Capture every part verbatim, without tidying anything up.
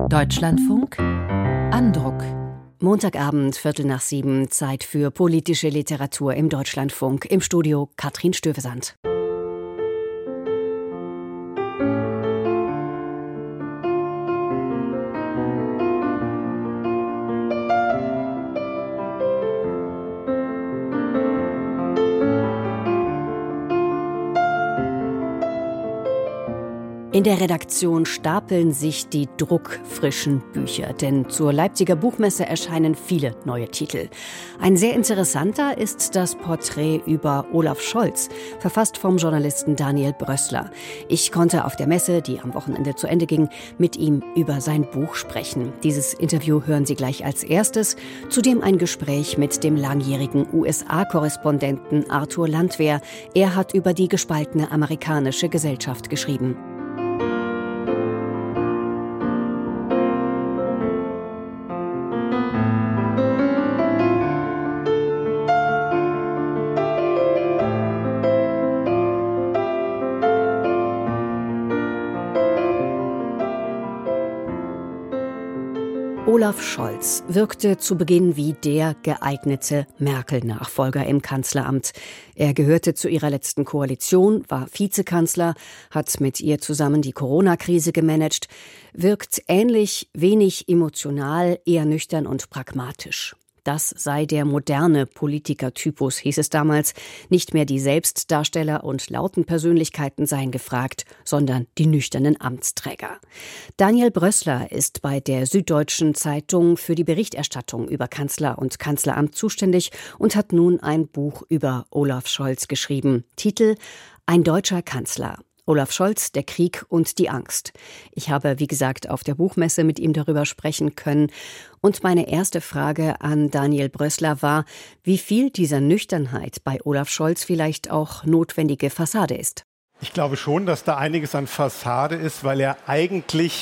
Deutschlandfunk Andruck. Montagabend, Viertel nach sieben, Zeit für politische Literatur im Deutschlandfunk. Im Studio Katrin Stövesand. In der Redaktion stapeln sich die druckfrischen Bücher, denn zur Leipziger Buchmesse erscheinen viele neue Titel. Ein sehr interessanter ist das Porträt über Olaf Scholz, verfasst vom Journalisten Daniel Brössler. Ich konnte auf der Messe, die am Wochenende zu Ende ging, mit ihm über sein Buch sprechen. Dieses Interview hören Sie gleich als erstes, zudem ein Gespräch mit dem langjährigen U S A-Korrespondenten Arthur Landwehr. Er hat über die gespaltene amerikanische Gesellschaft geschrieben. Olaf Scholz wirkte zu Beginn wie der geeignete Merkel-Nachfolger im Kanzleramt. Er gehörte zu ihrer letzten Koalition, war Vizekanzler, hat mit ihr zusammen die Corona-Krise gemanagt, wirkt ähnlich wenig emotional, eher nüchtern und pragmatisch. Das sei der moderne Politikertypus, hieß es damals. Nicht mehr die Selbstdarsteller und lauten Persönlichkeiten seien gefragt, sondern die nüchternen Amtsträger. Daniel Brössler ist bei der Süddeutschen Zeitung für die Berichterstattung über Kanzler und Kanzleramt zuständig und hat nun ein Buch über Olaf Scholz geschrieben. Titel: Ein deutscher Kanzler. Olaf Scholz, der Krieg und die Angst. Ich habe, wie gesagt, auf der Buchmesse mit ihm darüber sprechen können. Und meine erste Frage an Daniel Brössler war, wie viel dieser Nüchternheit bei Olaf Scholz vielleicht auch notwendige Fassade ist. Ich glaube schon, dass da einiges an Fassade ist, weil er eigentlich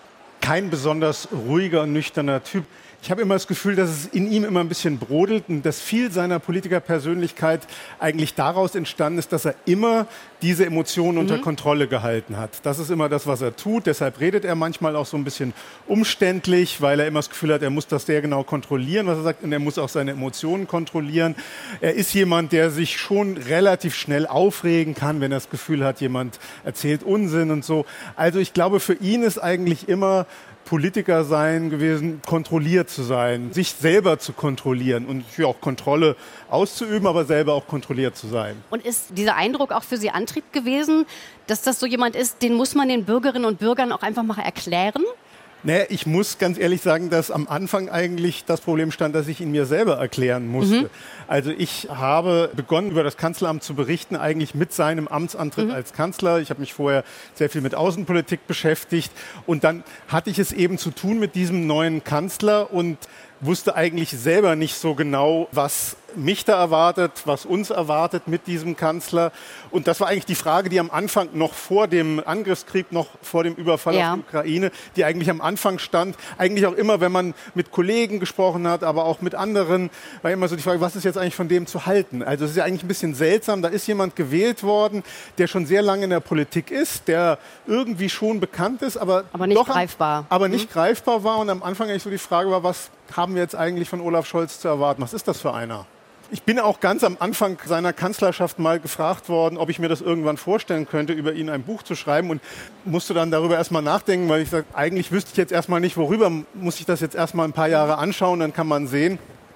kein besonders ruhiger und nüchterner Typ ist. Ich habe immer das Gefühl, dass es in ihm immer ein bisschen brodelt und dass viel seiner Politikerpersönlichkeit eigentlich daraus entstanden ist, dass er immer diese Emotionen mhm. unter Kontrolle gehalten hat. Das ist immer das, was er tut. Deshalb redet er manchmal auch so ein bisschen umständlich, weil er immer das Gefühl hat, er muss das sehr genau kontrollieren, was er sagt, und er muss auch seine Emotionen kontrollieren. Er ist jemand, der sich schon relativ schnell aufregen kann, wenn er das Gefühl hat, jemand erzählt Unsinn und so. Also ich glaube, für ihn ist eigentlich immer Politiker sein gewesen, kontrolliert zu sein, sich selber zu kontrollieren und für auch Kontrolle auszuüben, aber selber auch kontrolliert zu sein. Und ist dieser Eindruck auch für Sie Antrieb gewesen, dass das so jemand ist, den muss man den Bürgerinnen und Bürgern auch einfach mal erklären? Nee, ich muss ganz ehrlich sagen, dass am Anfang eigentlich das Problem stand, dass ich ihn mir selber erklären musste. Mhm. Also ich habe begonnen, über das Kanzleramt zu berichten, eigentlich mit seinem Amtsantritt mhm. als Kanzler. Ich habe mich vorher sehr viel mit Außenpolitik beschäftigt und dann hatte ich es eben zu tun mit diesem neuen Kanzler und wusste eigentlich selber nicht so genau, was mich da erwartet, was uns erwartet mit diesem Kanzler. Und das war eigentlich die Frage, die am Anfang noch vor dem Angriffskrieg, noch vor dem Überfall ja. auf die Ukraine, die eigentlich am Anfang stand. Eigentlich auch immer, wenn man mit Kollegen gesprochen hat, aber auch mit anderen, war immer so die Frage, was ist jetzt eigentlich von dem zu halten? Also es ist ja eigentlich ein bisschen seltsam. Da ist jemand gewählt worden, der schon sehr lange in der Politik ist, der irgendwie schon bekannt ist, aber, aber nicht doch greifbar. Am, aber nicht mhm. greifbar war. Und am Anfang eigentlich so die Frage war, was haben wir jetzt eigentlich von Olaf Scholz zu erwarten? Was ist das für einer? Ich bin auch ganz am Anfang seiner Kanzlerschaft mal gefragt worden, ob ich mir das irgendwann vorstellen könnte, über ihn ein Buch zu schreiben und musste dann darüber erstmal nachdenken, weil ich sage, eigentlich wüsste ich jetzt erstmal nicht, worüber, muss ich das jetzt erstmal ein paar Jahre anschauen, dann kann man sehen.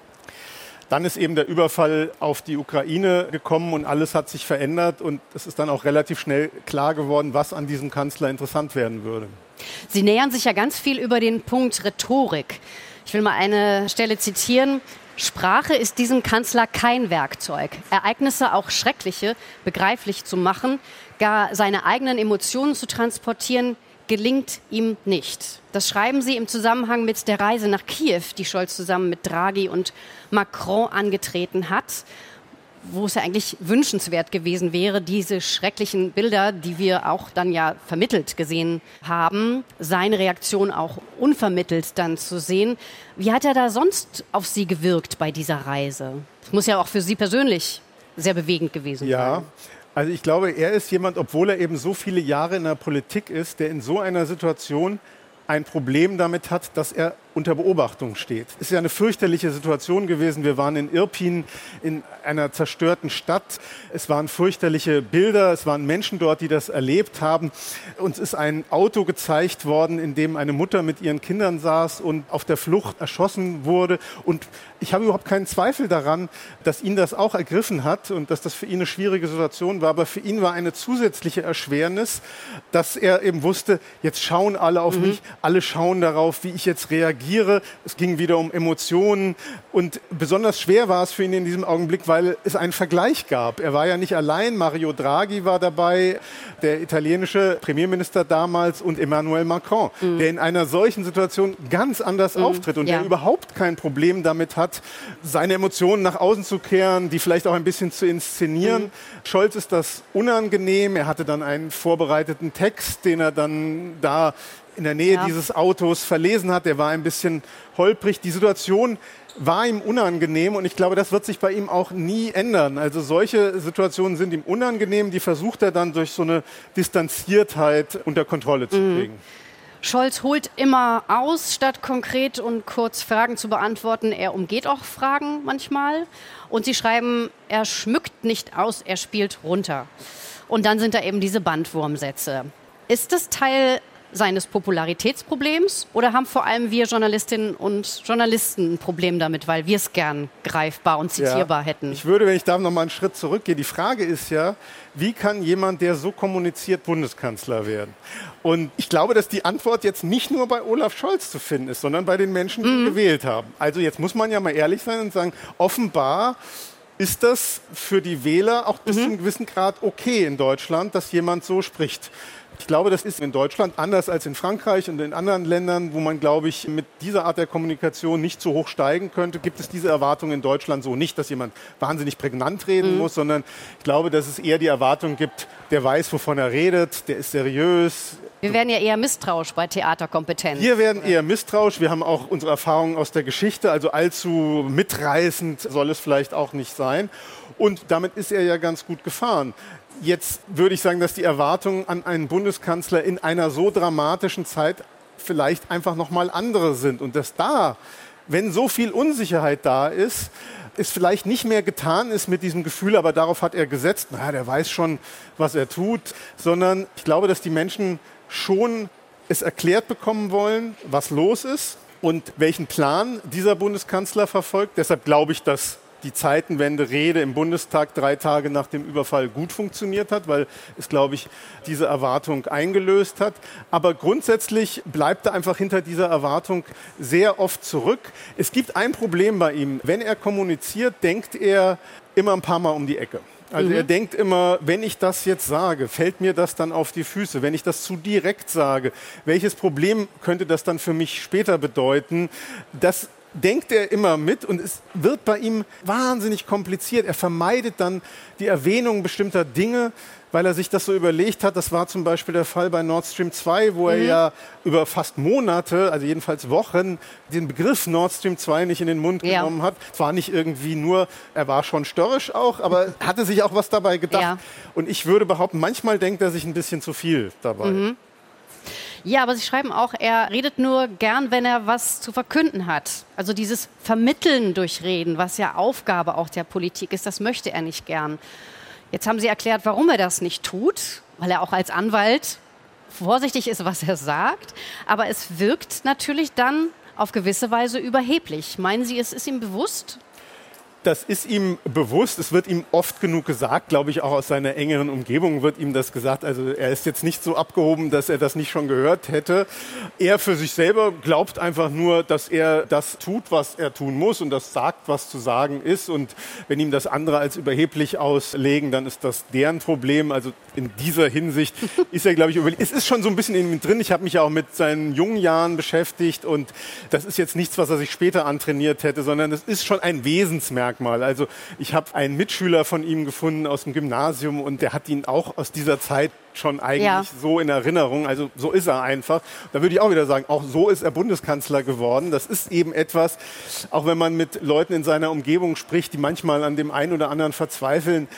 Dann ist eben der Überfall auf die Ukraine gekommen und alles hat sich verändert und es ist dann auch relativ schnell klar geworden, was an diesem Kanzler interessant werden würde. Sie nähern sich ja ganz viel über den Punkt Rhetorik. Ich will mal eine Stelle zitieren. Sprache ist diesem Kanzler kein Werkzeug. Ereignisse, auch schreckliche, begreiflich zu machen, gar seine eigenen Emotionen zu transportieren, gelingt ihm nicht. Das schreiben Sie im Zusammenhang mit der Reise nach Kiew, die Scholz zusammen mit Draghi und Macron angetreten hat, wo es ja eigentlich wünschenswert gewesen wäre, diese schrecklichen Bilder, die wir auch dann ja vermittelt gesehen haben, seine Reaktion auch unvermittelt dann zu sehen. Wie hat er da sonst auf Sie gewirkt bei dieser Reise? Das muss ja auch für Sie persönlich sehr bewegend gewesen ja. sein. Also ich glaube, er ist jemand, obwohl er eben so viele Jahre in der Politik ist, der in so einer Situation ein Problem damit hat, dass er unter Beobachtung steht. Es ist ja eine fürchterliche Situation gewesen. Wir waren in Irpin, in einer zerstörten Stadt. Es waren fürchterliche Bilder, es waren Menschen dort, die das erlebt haben. Uns ist ein Auto gezeigt worden, in dem eine Mutter mit ihren Kindern saß und auf der Flucht erschossen wurde. Und ich habe überhaupt keinen Zweifel daran, dass ihn das auch ergriffen hat und dass das für ihn eine schwierige Situation war. Aber für ihn war eine zusätzliche Erschwernis, dass er eben wusste, jetzt schauen alle auf mhm. mich, alle schauen darauf, wie ich jetzt reagiere. Es ging wieder um Emotionen und besonders schwer war es für ihn in diesem Augenblick, weil es einen Vergleich gab. Er war ja nicht allein, Mario Draghi war dabei, der italienische Premierminister damals und Emmanuel Macron, mhm. der in einer solchen Situation ganz anders mhm. auftritt und ja. der überhaupt kein Problem damit hat, seine Emotionen nach außen zu kehren, die vielleicht auch ein bisschen zu inszenieren. Mhm. Scholz ist das unangenehm. Er hatte dann einen vorbereiteten Text, den er dann da in der Nähe ja. dieses Autos verlesen hat. Der war ein bisschen holprig. Die Situation war ihm unangenehm und ich glaube, das wird sich bei ihm auch nie ändern. Also solche Situationen sind ihm unangenehm, die versucht er dann durch so eine Distanziertheit unter Kontrolle zu kriegen. Mhm. Scholz holt immer aus, statt konkret und kurz Fragen zu beantworten. Er umgeht auch Fragen manchmal. Und Sie schreiben, er schmückt nicht aus, er spielt runter. Und dann sind da eben diese Bandwurmsätze. Ist das Teil seines Popularitätsproblems oder haben vor allem wir Journalistinnen und Journalisten ein Problem damit, weil wir es gern greifbar und zitierbar ja, hätten? Ich würde, wenn ich da noch mal einen Schritt zurückgehe, die Frage ist ja, wie kann jemand, der so kommuniziert, Bundeskanzler werden? Und ich glaube, dass die Antwort jetzt nicht nur bei Olaf Scholz zu finden ist, sondern bei den Menschen, die mhm. ihn gewählt haben. Also jetzt muss man ja mal ehrlich sein und sagen, offenbar ist das für die Wähler auch bis mhm. zu einem gewissen Grad okay in Deutschland, dass jemand so spricht. Ich glaube, das ist in Deutschland anders als in Frankreich und in anderen Ländern, wo man, glaube ich, mit dieser Art der Kommunikation nicht so hoch steigen könnte. Gibt es diese Erwartung in Deutschland so nicht, dass jemand wahnsinnig prägnant reden mhm. muss, sondern ich glaube, dass es eher die Erwartung gibt, der weiß, wovon er redet, der ist seriös. Wir werden ja eher misstrauisch bei Theaterkompetenz. Wir werden eher misstrauisch. Wir haben auch unsere Erfahrungen aus der Geschichte, also allzu mitreißend soll es vielleicht auch nicht sein. Und damit ist er ja ganz gut gefahren. Jetzt würde ich sagen, dass die Erwartungen an einen Bundeskanzler in einer so dramatischen Zeit vielleicht einfach noch mal andere sind. Und dass da, wenn so viel Unsicherheit da ist, es vielleicht nicht mehr getan ist mit diesem Gefühl, aber darauf hat er gesetzt, naja, der weiß schon, was er tut, sondern ich glaube, dass die Menschen schon es erklärt bekommen wollen, was los ist und welchen Plan dieser Bundeskanzler verfolgt. Deshalb glaube ich, dass die Zeitenwende-Rede im Bundestag drei Tage nach dem Überfall gut funktioniert hat, weil es, glaube ich, diese Erwartung eingelöst hat. Aber grundsätzlich bleibt er einfach hinter dieser Erwartung sehr oft zurück. Es gibt ein Problem bei ihm. Wenn er kommuniziert, denkt er immer ein paar Mal um die Ecke. Also mhm. er denkt immer, wenn ich das jetzt sage, fällt mir das dann auf die Füße? Wenn ich das zu direkt sage, welches Problem könnte das dann für mich später bedeuten? Das denkt er immer mit und es wird bei ihm wahnsinnig kompliziert. Er vermeidet dann die Erwähnung bestimmter Dinge, weil er sich das so überlegt hat. Das war zum Beispiel der Fall bei Nord Stream zwei, wo er mhm. ja über fast Monate, also jedenfalls Wochen, den Begriff Nord Stream zwei nicht in den Mund ja. genommen hat. Es war nicht irgendwie nur, er war schon störrisch auch, aber hatte sich auch was dabei gedacht. Ja. Und ich würde behaupten, manchmal denkt er sich ein bisschen zu viel dabei. Mhm. Ja, aber Sie schreiben auch, er redet nur gern, wenn er was zu verkünden hat. Also dieses Vermitteln durch Reden, was ja Aufgabe auch der Politik ist, das möchte er nicht gern. Jetzt haben Sie erklärt, warum er das nicht tut, weil er auch als Anwalt vorsichtig ist, was er sagt. Aber es wirkt natürlich dann auf gewisse Weise überheblich. Meinen Sie, es ist ihm bewusst? Das ist ihm bewusst. Es wird ihm oft genug gesagt, glaube ich, auch aus seiner engeren Umgebung wird ihm das gesagt. Also er ist jetzt nicht so abgehoben, dass er das nicht schon gehört hätte. Er für sich selber glaubt einfach nur, dass er das tut, was er tun muss und das sagt, was zu sagen ist. Und wenn ihm das andere als überheblich auslegen, dann ist das deren Problem. Also in dieser Hinsicht ist er, glaube ich, überlegt. Es ist schon so ein bisschen in ihm drin. Ich habe mich ja auch mit seinen jungen Jahren beschäftigt und das ist jetzt nichts, was er sich später antrainiert hätte, sondern es ist schon ein Wesensmerkmal. Also ich habe einen Mitschüler von ihm gefunden aus dem Gymnasium und der hat ihn auch aus dieser Zeit schon eigentlich ja. so in Erinnerung. Also so ist er einfach. Da würde ich auch wieder sagen, auch so ist er Bundeskanzler geworden. Das ist eben etwas, auch wenn man mit Leuten in seiner Umgebung spricht, die manchmal an dem einen oder anderen verzweifeln,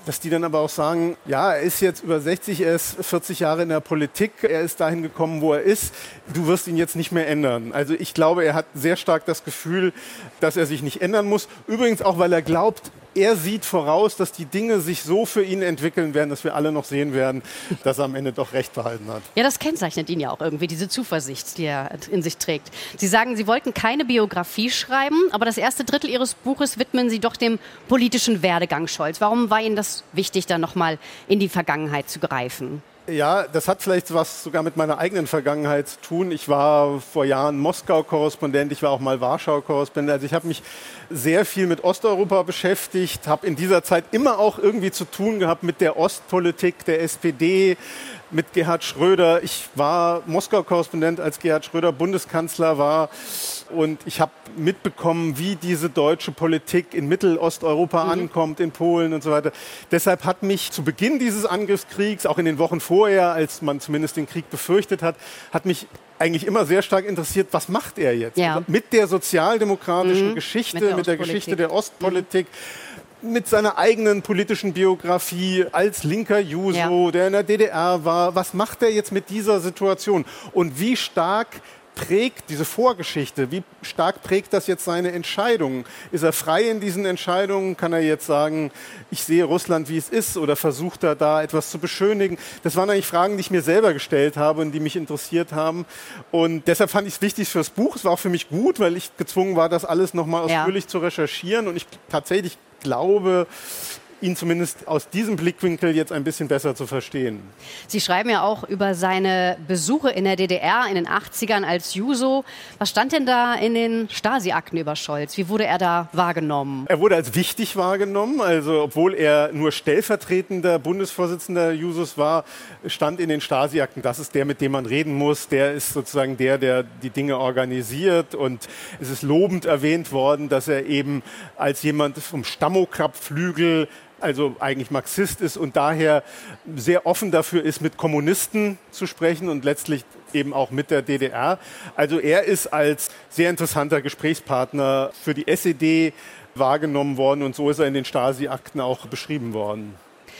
dass die dann aber auch sagen, ja, er ist jetzt über sechzig, er ist vierzig Jahre in der Politik, er ist dahin gekommen, wo er ist, du wirst ihn jetzt nicht mehr ändern. Also ich glaube, er hat sehr stark das Gefühl, dass er sich nicht ändern muss. Übrigens auch, weil er glaubt, er sieht voraus, dass die Dinge sich so für ihn entwickeln werden, dass wir alle noch sehen werden, dass er am Ende doch recht behalten hat. Ja, das kennzeichnet ihn ja auch irgendwie, diese Zuversicht, die er in sich trägt. Sie sagen, Sie wollten keine Biografie schreiben, aber das erste Drittel Ihres Buches widmen Sie doch dem politischen Werdegang Scholz. Warum war Ihnen das wichtig, dann nochmal in die Vergangenheit zu greifen? Ja, das hat vielleicht was sogar mit meiner eigenen Vergangenheit zu tun. Ich war vor Jahren Moskau-Korrespondent, ich war auch mal Warschau-Korrespondent. Also ich habe mich sehr viel mit Osteuropa beschäftigt, habe in dieser Zeit immer auch irgendwie zu tun gehabt mit der Ostpolitik der S P D, mit Gerhard Schröder. Ich war Moskau-Korrespondent, als Gerhard Schröder Bundeskanzler war. Und ich habe mitbekommen, wie diese deutsche Politik in Mittelosteuropa mhm. ankommt, in Polen und so weiter. Deshalb hat mich zu Beginn dieses Angriffskriegs, auch in den Wochen vorher, als man zumindest den Krieg befürchtet hat, hat mich eigentlich immer sehr stark interessiert, was macht er jetzt? Ja. Also mit der sozialdemokratischen mhm. Geschichte, mit der, mit der Geschichte der Ostpolitik. Mhm. Mit seiner eigenen politischen Biografie als linker Juso, ja. der in der D D R war. Was macht er jetzt mit dieser Situation? Und wie stark prägt diese Vorgeschichte, wie stark prägt das jetzt seine Entscheidungen? Ist er frei in diesen Entscheidungen? Kann er jetzt sagen, ich sehe Russland, wie es ist? Oder versucht er da etwas zu beschönigen? Das waren eigentlich Fragen, die ich mir selber gestellt habe und die mich interessiert haben. Und deshalb fand ich es wichtig fürs Buch. Es war auch für mich gut, weil ich gezwungen war, das alles nochmal ausführlich ja. zu recherchieren. Und ich tatsächlich glaube, ihn zumindest aus diesem Blickwinkel jetzt ein bisschen besser zu verstehen. Sie schreiben ja auch über seine Besuche in der D D R in den achtzigern als Juso. Was stand denn da in den Stasi-Akten über Scholz? Wie wurde er da wahrgenommen? Er wurde als wichtig wahrgenommen. Also obwohl er nur stellvertretender Bundesvorsitzender Jusos war, stand in den Stasi-Akten, das ist der, mit dem man reden muss. Der ist sozusagen der, der die Dinge organisiert. Und es ist lobend erwähnt worden, dass er eben als jemand vom Stammokrapp-Flügel, also eigentlich Marxist ist und daher sehr offen dafür ist, mit Kommunisten zu sprechen und letztlich eben auch mit der D D R. Also er ist als sehr interessanter Gesprächspartner für die S E D wahrgenommen worden und so ist er in den Stasi-Akten auch beschrieben worden.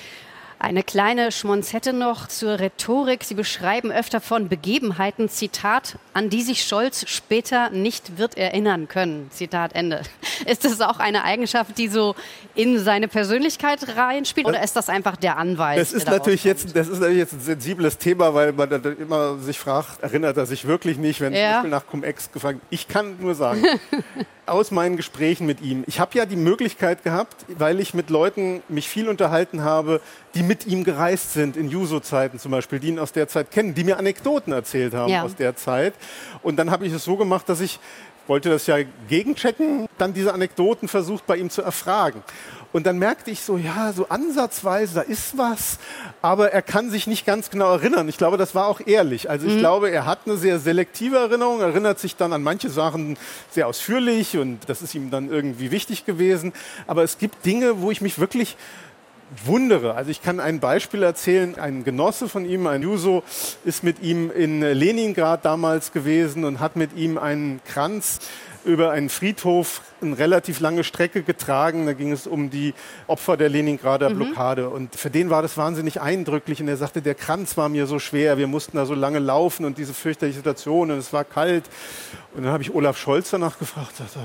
Eine kleine Schmonzette noch zur Rhetorik. Sie beschreiben öfter von Begebenheiten, Zitat, an die sich Scholz später nicht wird erinnern können. Zitat Ende. Ist das auch eine Eigenschaft, die so in seine Persönlichkeit reinspielt oder ist das einfach der Anweis? Das ist, natürlich jetzt, das ist natürlich jetzt ein sensibles Thema, weil man dann immer sich fragt, erinnert er sich wirklich nicht, wenn ja. zum Beispiel nach Cum-Ex gefragt. Ich kann nur sagen, aus meinen Gesprächen mit ihm, ich habe ja die Möglichkeit gehabt, weil ich mit Leuten mich viel unterhalten habe, die mit ihm gereist sind, in Juso-Zeiten zum Beispiel, die ihn aus der Zeit kennen, die mir Anekdoten erzählt haben ja. aus der Zeit. Und dann habe ich es so gemacht, dass ich, wollte das ja gegenchecken, dann diese Anekdoten versucht bei ihm zu erfragen. Und dann merkte ich so, ja, so ansatzweise, da ist was, aber er kann sich nicht ganz genau erinnern. Ich glaube, das war auch ehrlich. Also ich mhm. glaube, er hat eine sehr selektive Erinnerung, erinnert sich dann an manche Sachen sehr ausführlich und das ist ihm dann irgendwie wichtig gewesen. Aber es gibt Dinge, wo ich mich wirklich wundere. Also ich kann ein Beispiel erzählen. Ein Genosse von ihm, ein Juso, ist mit ihm in Leningrad damals gewesen und hat mit ihm einen Kranz über einen Friedhof eine relativ lange Strecke getragen. Da ging es um die Opfer der Leningrader mhm. Blockade. Und für den war das wahnsinnig eindrücklich. Und er sagte, der Kranz war mir so schwer. Wir mussten da so lange laufen und diese fürchterliche Situation. Und es war kalt. Und dann habe ich Olaf Scholz danach gefragt. Sagte,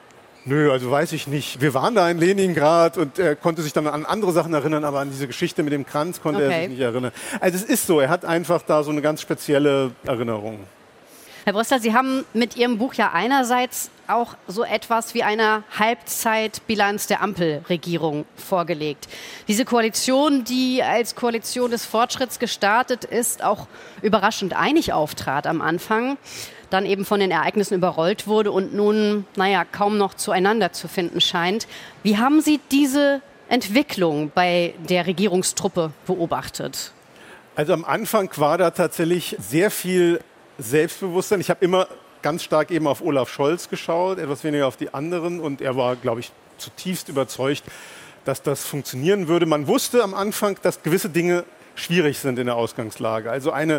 nö, also weiß ich nicht. Wir waren da in Leningrad und er konnte sich dann an andere Sachen erinnern, aber an diese Geschichte mit dem Kranz konnte okay. er sich nicht erinnern. Also es ist so, er hat einfach da so eine ganz spezielle Erinnerung. Herr Brössler, Sie haben mit Ihrem Buch ja einerseits auch so etwas wie eine Halbzeitbilanz der Ampelregierung vorgelegt. Diese Koalition, die als Koalition des Fortschritts gestartet ist, auch überraschend einig auftrat am Anfang, dann eben von den Ereignissen überrollt wurde und nun, naja, kaum noch zueinander zu finden scheint. Wie haben Sie diese Entwicklung bei der Regierungstruppe beobachtet? Also am Anfang war da tatsächlich sehr viel Selbstbewusstsein. Ich habe immer ganz stark eben auf Olaf Scholz geschaut, etwas weniger auf die anderen und er war, glaube ich, zutiefst überzeugt, dass das funktionieren würde. Man wusste am Anfang, dass gewisse Dinge schwierig sind in der Ausgangslage. Also eine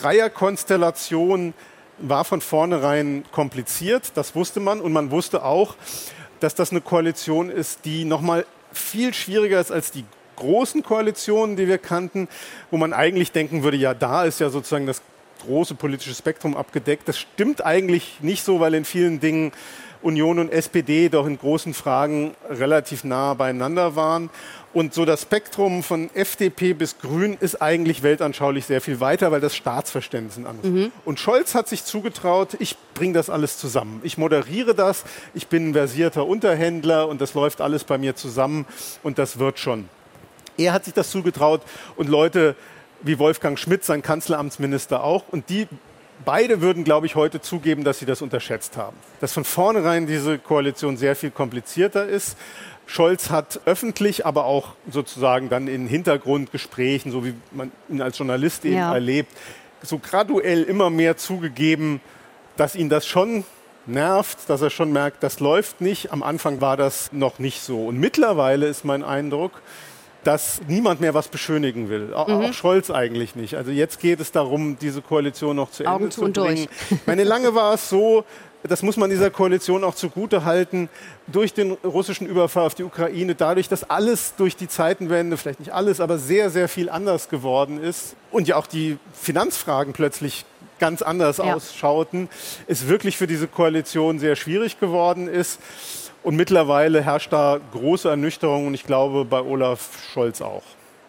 Dreierkonstellation war von vornherein kompliziert, das wusste man. Und man wusste auch, dass das eine Koalition ist, die noch mal viel schwieriger ist als die großen Koalitionen, die wir kannten, wo man eigentlich denken würde, ja, da ist ja sozusagen das große politische Spektrum abgedeckt. Das stimmt eigentlich nicht so, weil in vielen Dingen Union und S P D doch in großen Fragen relativ nah beieinander waren. Und so das Spektrum von F D P bis Grün ist eigentlich weltanschaulich sehr viel weiter, weil das Staatsverständnis ein anderes ist. Mhm. Und Scholz hat sich zugetraut, ich bringe das alles zusammen. Ich moderiere das, ich bin ein versierter Unterhändler und das läuft alles bei mir zusammen und das wird schon. Er hat sich das zugetraut und Leute wie Wolfgang Schmidt, sein Kanzleramtsminister auch, und die beide würden, glaube ich, heute zugeben, dass sie das unterschätzt haben. Dass von vornherein diese Koalition sehr viel komplizierter ist. Scholz hat öffentlich, aber auch sozusagen dann in Hintergrundgesprächen, so wie man ihn als Journalist eben ja. erlebt, so graduell immer mehr zugegeben, dass ihn das schon nervt, dass er schon merkt, das läuft nicht. Am Anfang war das noch nicht so. Und mittlerweile ist mein Eindruck, dass niemand mehr was beschönigen will. Auch, mhm. auch Scholz eigentlich nicht. Also jetzt geht es darum, diese Koalition noch zu Ende zu bringen. Durch. Meine, lange war es so, das muss man dieser Koalition auch zugute halten, durch den russischen Überfall auf die Ukraine, dadurch, dass alles durch die Zeitenwende, vielleicht nicht alles, aber sehr, sehr viel anders geworden ist und ja auch die Finanzfragen plötzlich ganz anders ja. ausschauten, es wirklich für diese Koalition sehr schwierig geworden ist. Und mittlerweile herrscht da große Ernüchterung und ich glaube bei Olaf Scholz auch.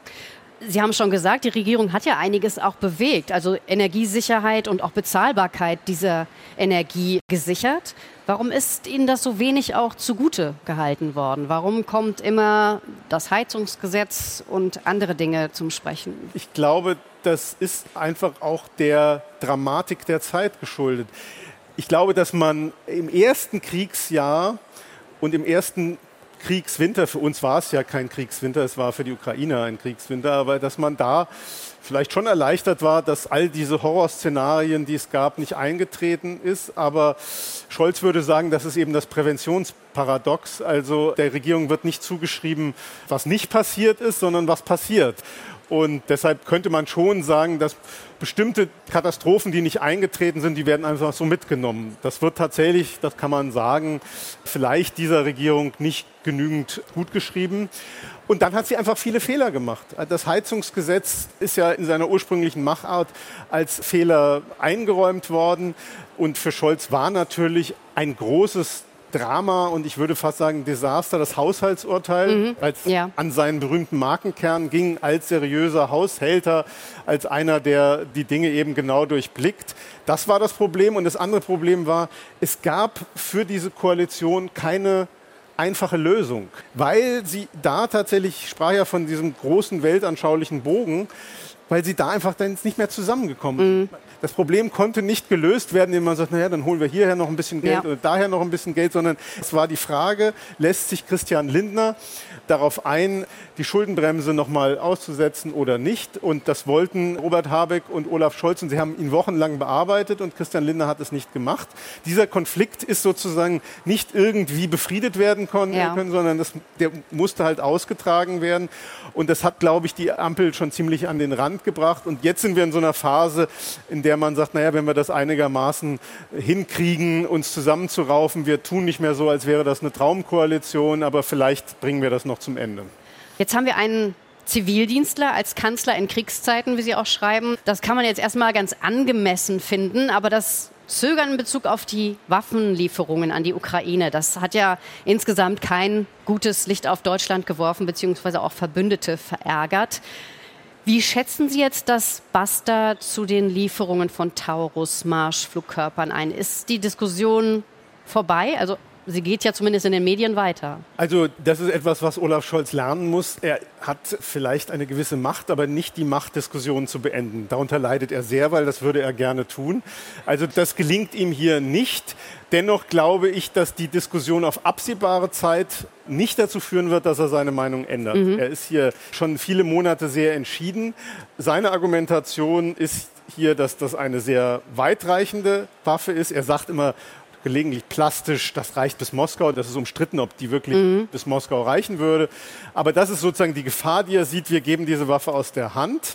Sie haben schon gesagt, die Regierung hat ja einiges auch bewegt, also Energiesicherheit und auch Bezahlbarkeit dieser Energie gesichert. Warum ist Ihnen das so wenig auch zugute gehalten worden? Warum kommt immer das Heizungsgesetz und andere Dinge zum Sprechen? Ich glaube, das ist einfach auch der Dramatik der Zeit geschuldet. Ich glaube, dass man im ersten Kriegsjahr und im ersten Kriegswinter, für uns war es ja kein Kriegswinter, es war für die Ukrainer ein Kriegswinter, aber dass man da vielleicht schon erleichtert war, dass all diese Horrorszenarien, die es gab, nicht eingetreten ist. Aber Scholz würde sagen, das ist eben das Präventionsparadox. Also der Regierung wird nicht zugeschrieben, was nicht passiert ist, sondern was passiert. Und deshalb könnte man schon sagen, dass bestimmte Katastrophen, die nicht eingetreten sind, die werden einfach so mitgenommen. Das wird tatsächlich, das kann man sagen, vielleicht dieser Regierung nicht genügend gut geschrieben. Und dann hat sie einfach viele Fehler gemacht. Das Heizungsgesetz ist ja in seiner ursprünglichen Machart als Fehler eingeräumt worden. Und für Scholz war natürlich ein großes Drama und ich würde fast sagen Desaster, das Haushaltsurteil, mhm. als ja. an seinen berühmten Markenkern ging, als seriöser Haushälter, als einer, der die Dinge eben genau durchblickt. Das war das Problem. Und das andere Problem war, es gab für diese Koalition keine einfache Lösung, weil sie da tatsächlich, ich sprach ja von diesem großen weltanschaulichen Bogen, weil sie da einfach dann nicht mehr zusammengekommen sind. Mhm. Das Problem konnte nicht gelöst werden, indem man sagt, naja, dann holen wir hierher noch ein bisschen Geld ja. oder daher noch ein bisschen Geld, sondern es war die Frage, lässt sich Christian Lindner darauf ein, die Schuldenbremse noch mal auszusetzen oder nicht? Und das wollten Robert Habeck und Olaf Scholz und sie haben ihn wochenlang bearbeitet und Christian Lindner hat es nicht gemacht. Dieser Konflikt ist sozusagen nicht irgendwie befriedet werden können, ja. sondern das, der musste halt ausgetragen werden. Und das hat, glaube ich, die Ampel schon ziemlich an den Rand gebracht. Und jetzt sind wir in so einer Phase, in der man sagt, naja, wenn wir das einigermaßen hinkriegen, uns zusammenzuraufen, wir tun nicht mehr so, als wäre das eine Traumkoalition, aber vielleicht bringen wir das noch zum Ende. Jetzt haben wir einen Zivildienstler als Kanzler in Kriegszeiten, wie Sie auch schreiben. Das kann man jetzt erstmal ganz angemessen finden, aber das Zögern in Bezug auf die Waffenlieferungen an die Ukraine, das hat ja insgesamt kein gutes Licht auf Deutschland geworfen, beziehungsweise auch Verbündete verärgert. Wie schätzen Sie jetzt das Basta zu den Lieferungen von Taurus-Marschflugkörpern ein? Ist die Diskussion vorbei? Also sie geht ja zumindest in den Medien weiter. Also das ist etwas, was Olaf Scholz lernen muss. Er hat vielleicht eine gewisse Macht, aber nicht die Macht, Diskussionen zu beenden. Darunter leidet er sehr, weil das würde er gerne tun. Also das gelingt ihm hier nicht. Dennoch glaube ich, dass die Diskussion auf absehbare Zeit nicht dazu führen wird, dass er seine Meinung ändert. Mhm. Er ist hier schon viele Monate sehr entschieden. Seine Argumentation ist hier, dass das eine sehr weitreichende Waffe ist. Er sagt immer, gelegentlich plastisch, das reicht bis Moskau. Das ist umstritten, ob die wirklich mhm. bis Moskau reichen würde. Aber das ist sozusagen die Gefahr, die er sieht. Wir geben diese Waffe aus der Hand.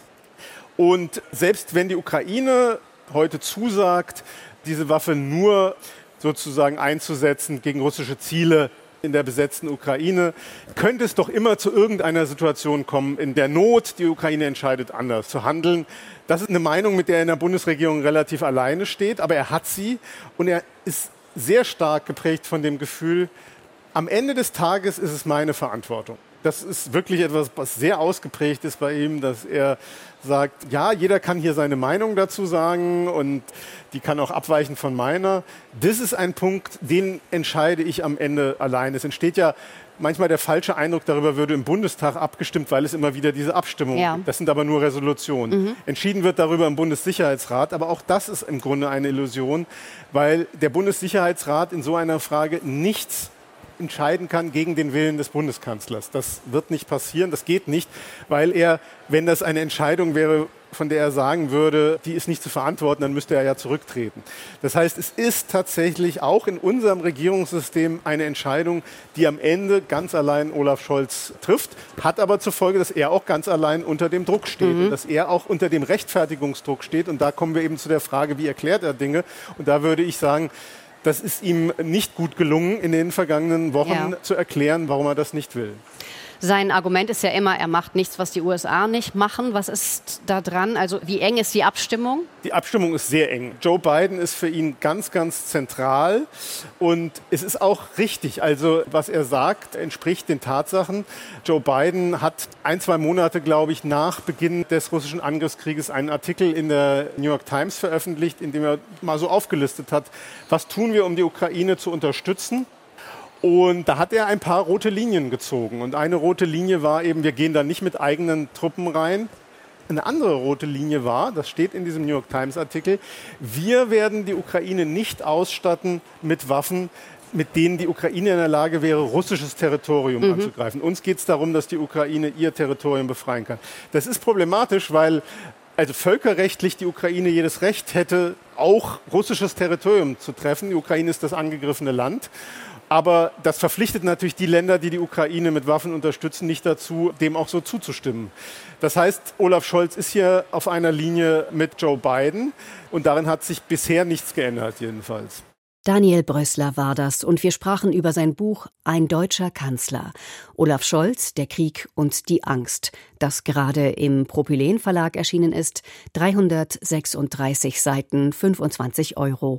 Und selbst wenn die Ukraine heute zusagt, diese Waffe nur sozusagen einzusetzen gegen russische Ziele, in der besetzten Ukraine könnte es doch immer zu irgendeiner Situation kommen, in der Not, die Ukraine entscheidet, anders zu handeln. Das ist eine Meinung, mit der er in der Bundesregierung relativ alleine steht, aber er hat sie und er ist sehr stark geprägt von dem Gefühl, am Ende des Tages ist es meine Verantwortung. Das ist wirklich etwas, was sehr ausgeprägt ist bei ihm, dass er sagt, ja, jeder kann hier seine Meinung dazu sagen und die kann auch abweichen von meiner. Das ist ein Punkt, den entscheide ich am Ende allein. Es entsteht ja manchmal der falsche Eindruck, darüber würde im Bundestag abgestimmt, weil es immer wieder diese Abstimmungen ja. gibt. Das sind aber nur Resolutionen. Mhm. Entschieden wird darüber im Bundessicherheitsrat, aber auch das ist im Grunde eine Illusion, weil der Bundessicherheitsrat in so einer Frage nichts entscheiden kann gegen den Willen des Bundeskanzlers. Das wird nicht passieren, das geht nicht, weil er, wenn das eine Entscheidung wäre, von der er sagen würde, die ist nicht zu verantworten, dann müsste er ja zurücktreten. Das heißt, es ist tatsächlich auch in unserem Regierungssystem eine Entscheidung, die am Ende ganz allein Olaf Scholz trifft, hat aber zur Folge, dass er auch ganz allein unter dem Druck steht mhm. und dass er auch unter dem Rechtfertigungsdruck steht. Und da kommen wir eben zu der Frage, wie erklärt er Dinge? Und da würde ich sagen, das ist ihm nicht gut gelungen, in den vergangenen Wochen ja. zu erklären, warum er das nicht will. Sein Argument ist ja immer, er macht nichts, was die U S A nicht machen. Was ist da dran? Also wie eng ist die Abstimmung? Die Abstimmung ist sehr eng. Joe Biden ist für ihn ganz, ganz zentral. Und es ist auch richtig. Also was er sagt, entspricht den Tatsachen. Joe Biden hat ein, zwei Monate, glaube ich, nach Beginn des russischen Angriffskrieges einen Artikel in der New York Times veröffentlicht, in dem er mal so aufgelistet hat, was tun wir, um die Ukraine zu unterstützen. Und da hat er ein paar rote Linien gezogen. Und eine rote Linie war eben, wir gehen da nicht mit eigenen Truppen rein. Eine andere rote Linie war, das steht in diesem New York Times Artikel, wir werden die Ukraine nicht ausstatten mit Waffen, mit denen die Ukraine in der Lage wäre, russisches Territorium mhm. anzugreifen. Uns geht es darum, dass die Ukraine ihr Territorium befreien kann. Das ist problematisch, weil also völkerrechtlich die Ukraine jedes Recht hätte, auch russisches Territorium zu treffen. Die Ukraine ist das angegriffene Land. Aber das verpflichtet natürlich die Länder, die die Ukraine mit Waffen unterstützen, nicht dazu, dem auch so zuzustimmen. Das heißt, Olaf Scholz ist hier auf einer Linie mit Joe Biden und darin hat sich bisher nichts geändert, jedenfalls. Daniel Brössler war das und wir sprachen über sein Buch »Ein deutscher Kanzler«. Olaf Scholz, der Krieg und die Angst, das gerade im Propyläen Verlag erschienen ist. dreihundertsechsunddreißig Seiten, fünfundzwanzig Euro.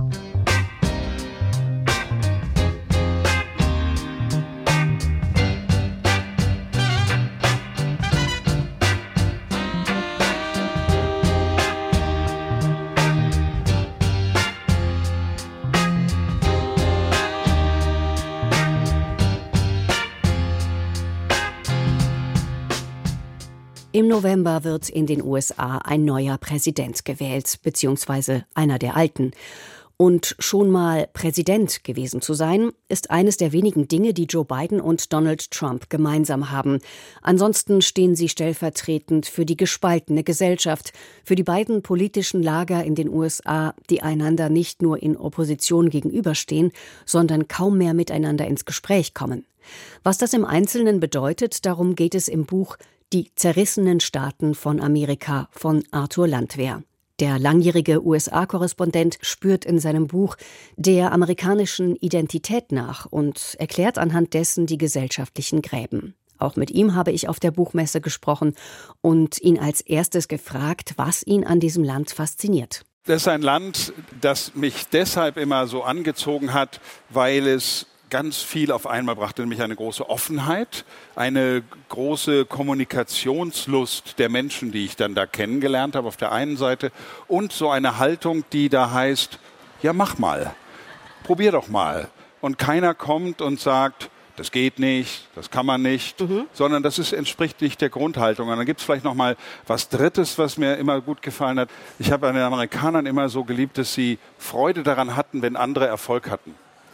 Im November wird in den U S A ein neuer Präsident gewählt, beziehungsweise einer der alten. Und schon mal Präsident gewesen zu sein, ist eines der wenigen Dinge, die Joe Biden und Donald Trump gemeinsam haben. Ansonsten stehen sie stellvertretend für die gespaltene Gesellschaft, für die beiden politischen Lager in den U S A, die einander nicht nur in Opposition gegenüberstehen, sondern kaum mehr miteinander ins Gespräch kommen. Was das im Einzelnen bedeutet, darum geht es im Buch »Die zerrissenen Staaten von Amerika« von Arthur Landwehr. Der langjährige U S A-Korrespondent spürt in seinem Buch der amerikanischen Identität nach und erklärt anhand dessen die gesellschaftlichen Gräben. Auch mit ihm habe ich auf der Buchmesse gesprochen und ihn als erstes gefragt, was ihn an diesem Land fasziniert. Das ist ein Land, das mich deshalb immer so angezogen hat, weil es ganz viel auf einmal brachte, nämlich eine große Offenheit, eine große Kommunikationslust der Menschen, die ich dann da kennengelernt habe auf der einen Seite und so eine Haltung, die da heißt, ja mach mal, probier doch mal. Und keiner kommt und sagt, das geht nicht, das kann man nicht, mhm. sondern das ist, entspricht nicht der Grundhaltung. Und dann gibt es vielleicht noch mal was Drittes, was mir immer gut gefallen hat. Ich habe an den Amerikanern immer so geliebt, dass sie Freude daran hatten, wenn andere Erfolg hatten.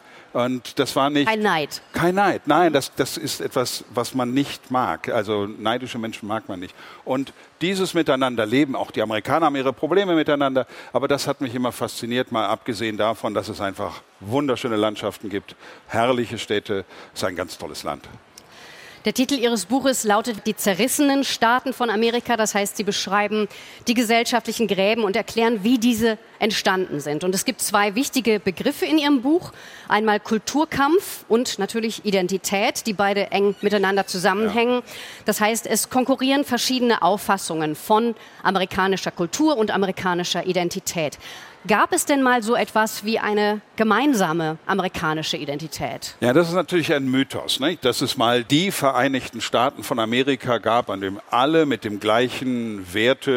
Und das war nicht... Kein Neid. Kein Neid. Nein, das, das ist etwas, was man nicht mag. Also neidische Menschen mag man nicht. Und dieses Miteinanderleben, auch die Amerikaner haben ihre Probleme miteinander, aber das hat mich immer fasziniert, mal abgesehen davon, dass es einfach wunderschöne Landschaften gibt, herrliche Städte. Es ist ein ganz tolles Land. Der Titel Ihres Buches lautet Die zerrissenen Staaten von Amerika. Das heißt, Sie beschreiben die gesellschaftlichen Gräben und erklären, wie diese entstanden sind. Und es gibt zwei wichtige Begriffe in Ihrem Buch. Einmal Kulturkampf und natürlich Identität, die beide eng miteinander zusammenhängen. Ja. Das heißt, es konkurrieren verschiedene Auffassungen von amerikanischer Kultur und amerikanischer Identität. Gab es denn mal so etwas wie eine gemeinsame amerikanische Identität? Ja, das ist natürlich ein Mythos, nicht? Dass es mal die Vereinigten Staaten von Amerika gab, an dem alle mit dem gleichen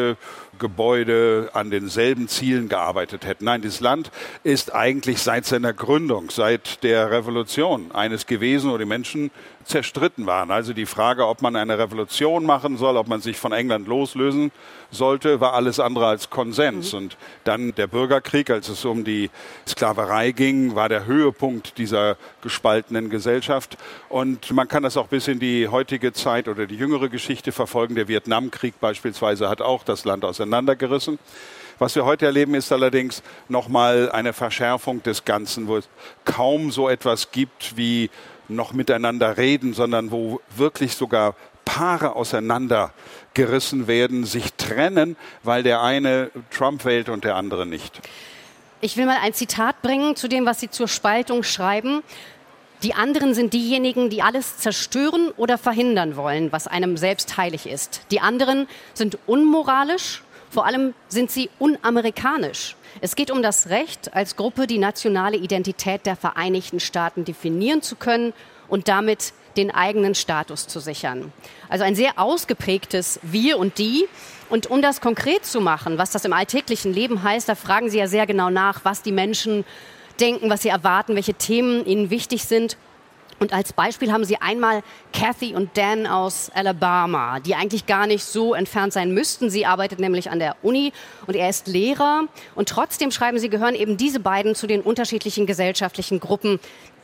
Wertegebäude an denselben Zielen gearbeitet hätten. Nein, dieses Land ist eigentlich seit seiner Gründung, seit der Revolution eines gewesen, wo die Menschen zerstritten waren. Also die Frage, ob man eine Revolution machen soll, ob man sich von England loslösen sollte, war alles andere als Konsens. Mhm. Und dann der Bürgerkrieg, als es um die Sklaverei ging, war der Höhepunkt dieser gespaltenen Gesellschaft. Und man kann das auch bis in die heutige Zeit oder die jüngere Geschichte verfolgen. Der Vietnamkrieg beispielsweise hat auch das Land auseinandergerissen. Was wir heute erleben, ist allerdings nochmal eine Verschärfung des Ganzen, wo es kaum so etwas gibt wie noch miteinander reden, sondern wo wirklich sogar Paare auseinandergerissen werden, sich trennen, weil der eine Trump wählt und der andere nicht. Ich will mal ein Zitat bringen zu dem, was Sie zur Spaltung schreiben. Die anderen sind diejenigen, die alles zerstören oder verhindern wollen, was einem selbst heilig ist. Die anderen sind unmoralisch, vor allem sind sie unamerikanisch. Es geht um das Recht, als Gruppe die nationale Identität der Vereinigten Staaten definieren zu können und damit den eigenen Status zu sichern. Also ein sehr ausgeprägtes Wir und Die. Und um das konkret zu machen, was das im alltäglichen Leben heißt, da fragen Sie ja sehr genau nach, was die Menschen denken, was sie erwarten, welche Themen ihnen wichtig sind. Und als Beispiel haben Sie einmal Kathy und Dan aus Alabama, die eigentlich gar nicht so entfernt sein müssten. Sie arbeitet nämlich an der Uni und er ist Lehrer. Und trotzdem, schreiben Sie, gehören eben diese beiden zu den unterschiedlichen gesellschaftlichen Gruppen,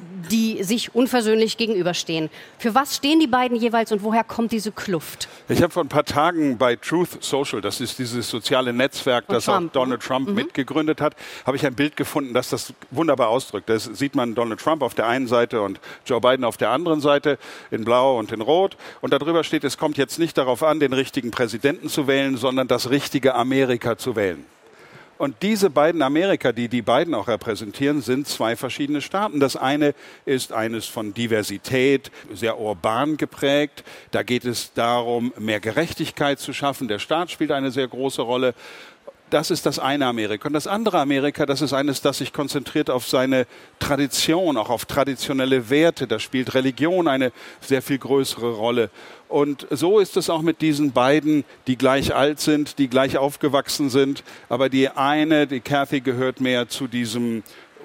die sich unversöhnlich gegenüberstehen. Für was stehen die beiden jeweils und woher kommt diese Kluft? Ich habe vor ein paar Tagen bei Truth Social, das ist dieses soziale Netzwerk, das auch Donald Trump mhm. mitgegründet hat, habe ich ein Bild gefunden, das das wunderbar ausdrückt. Da sieht man Donald Trump auf der einen Seite und Joe Biden auf der anderen Seite, in Blau und in Rot. Und darüber steht, es kommt jetzt nicht darauf an, den richtigen Präsidenten zu wählen, sondern das richtige Amerika zu wählen. Und diese beiden Amerika, die die beiden auch repräsentieren, sind zwei verschiedene Staaten. Das eine ist eines von Diversität, sehr urban geprägt. Da geht es darum, mehr Gerechtigkeit zu schaffen. Der Staat spielt eine sehr große Rolle. Das ist das eine Amerika. Und das andere Amerika, das ist eines, das sich konzentriert auf seine Tradition, auch auf traditionelle Werte. Da spielt Religion eine sehr viel größere Rolle. Und so ist es auch mit diesen beiden, die gleich alt sind, die gleich aufgewachsen sind. Aber die eine, die Kathy, gehört mehr zu diesem